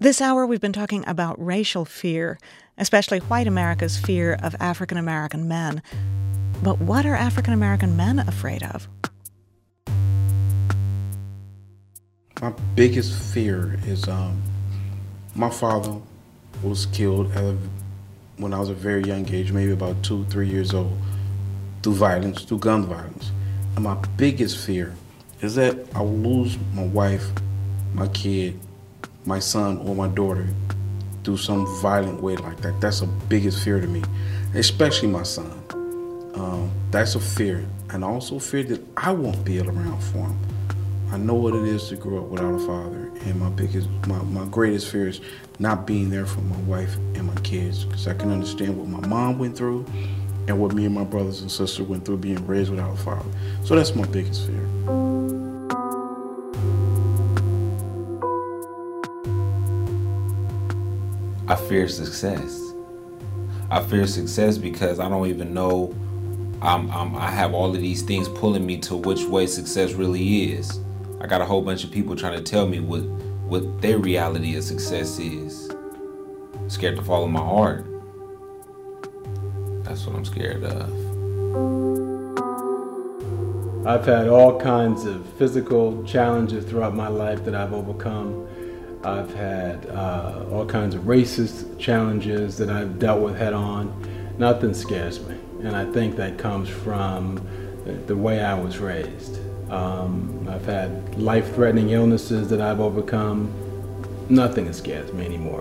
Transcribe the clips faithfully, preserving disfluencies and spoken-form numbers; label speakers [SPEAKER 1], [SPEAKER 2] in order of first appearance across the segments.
[SPEAKER 1] This hour, we've been talking about racial fear, especially white America's fear of African American men. But what are African American men afraid of?
[SPEAKER 2] My biggest fear is um, my father was killed at a, when I was a very young age, maybe about two, three years old, through violence, through gun violence. And my biggest fear is that I will lose my wife, my kid, my son, or my daughter through some violent way like that. That's the biggest fear to me, especially my son. Um, that's a fear. And I also fear that I won't be around for him. I know what it is to grow up without a father, and my biggest, my, my greatest fear is not being there for my wife and my kids, because I can understand what my mom went through and what me and my brothers and sisters went through being raised without a father. So that's my biggest fear.
[SPEAKER 3] I fear success. I fear success because I don't even know I'm, I'm, I have all of these things pulling me to which way success really is. I got a whole bunch of people trying to tell me what, what their reality of success is. I'm scared to follow my heart. That's what I'm scared of.
[SPEAKER 4] I've had all kinds of physical challenges throughout my life that I've overcome. I've had uh, all kinds of racist challenges that I've dealt with head on. Nothing scares me. And I think that comes from the way I was raised. Um, I've had life-threatening illnesses that I've overcome. Nothing scares me anymore.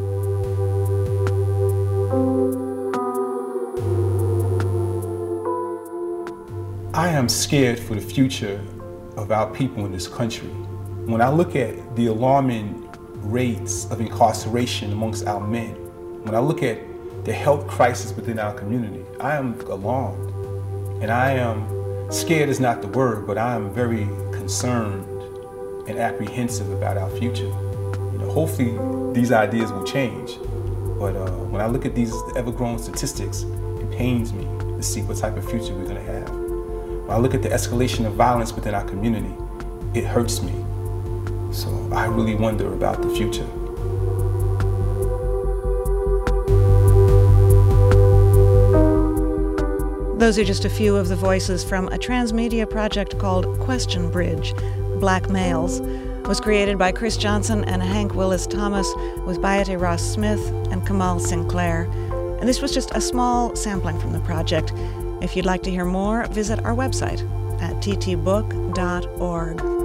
[SPEAKER 5] I am scared for the future of our people in this country. When I look at the alarming rates of incarceration amongst our men, when I look at the health crisis within our community, I am alarmed. And I am, scared is not the word, but I am very concerned and apprehensive about our future. You know, hopefully these ideas will change. But uh, when I look at these ever-growing statistics, it pains me to see what type of future we're gonna have. When I look at the escalation of violence within our community, it hurts me. So I really wonder about the future.
[SPEAKER 1] Those are just a few of the voices from a transmedia project called Question Bridge, Black Males. It was created by Chris Johnson and Hank Willis Thomas with Bayate Ross Smith and Kamal Sinclair. And this was just a small sampling from the project. If you'd like to hear more, visit our website at t t book dot org.